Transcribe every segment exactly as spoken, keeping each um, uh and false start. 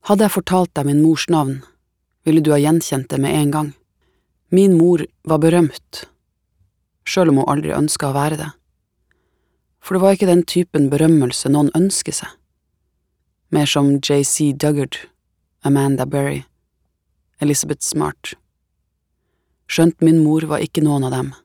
Hadde jeg fortalt deg min mors navn, ville du ha gjenkjent det med en gang. Min mor var berømt, selv om hun aldri ønsket å være det. For det var ikke den typen berømmelse noen ønsker seg. Mer som J C Duggard, Amanda Berry, Elizabeth Smart. Skjønt min mor var ikke noen av dem.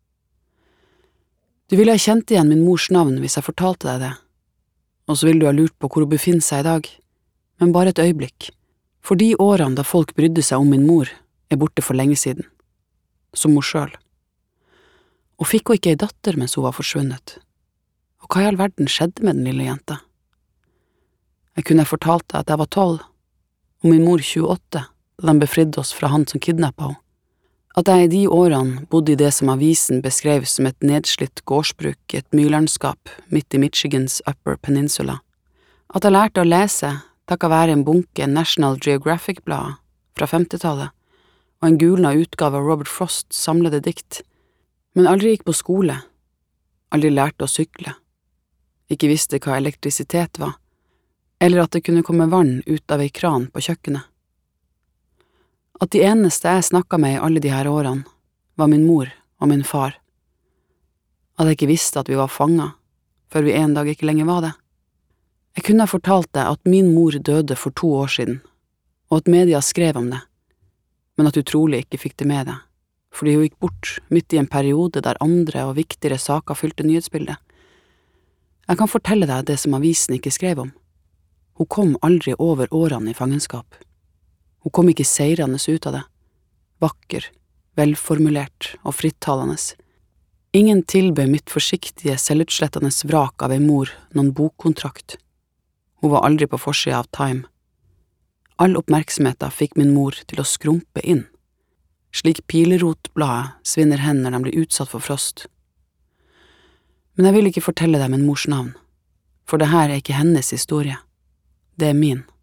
Du ville ha kjent igjen min mors navn hvis jeg fortalte deg det, og så ville du ha lurt på hvor hun befinner seg i dag, men bare et øyeblikk, for de årene da folk brydde seg om min mor er borte for lenge siden, som hun selv. Og fikk hun ikke ei datter mens hun var forsvunnet? Og hva i all verden skjedde med den lille jenta? Jeg kunne fortalt deg at jeg var tolv, og min mor tjueåtte, da de befridde oss fra han som kidnappet henne. At jeg i de årene bodde i det som avisen beskrev som et nedslitt gårdsbruk i et myrlandskap midt i Michigans Upper Peninsula. At jeg lærte å lese takket være en bunke National Geographic-blader fra femtitallet og en gulna utgave av Robert Frosts samlede dikt, men aldri gikk på skole, aldri lærte å sykle, ikke visste hva elektrisitet var, eller at det kunne komme vann ut av ei kran på kjøkkenet. At de eneste jeg snakket med i alle de her årene var min mor og min far. At jeg ikke visste at vi var fanget, før vi en dag ikke lenger var det. Jeg kunne ha fortalt deg at min mor døde for to år siden, og at media skrev om det, men at du trolig ikke fikk det med deg, fordi hun gikk bort midt i en periode der andre og viktigere saker fylte nyhetsbildet. Jeg kan fortelle deg det som avisen ikke skrev om. Hun kom aldri over årene i fangenskap. Hun kom ikke seirende ut av det. Vakker, velformulert og frittalende. Ingen tilbød mitt forsiktige, selvutslettende vrak av en mor noen bokkontrakt. Hun var aldri på forsida av Time. All oppmerksomheten fikk min mor til å skrumpe inn, slik pilerotbladet svinner hen når de blir utsatt for frost. Men jeg vil ikke fortelle deg min mors navn, for det her er ikke hennes historie. Det er min.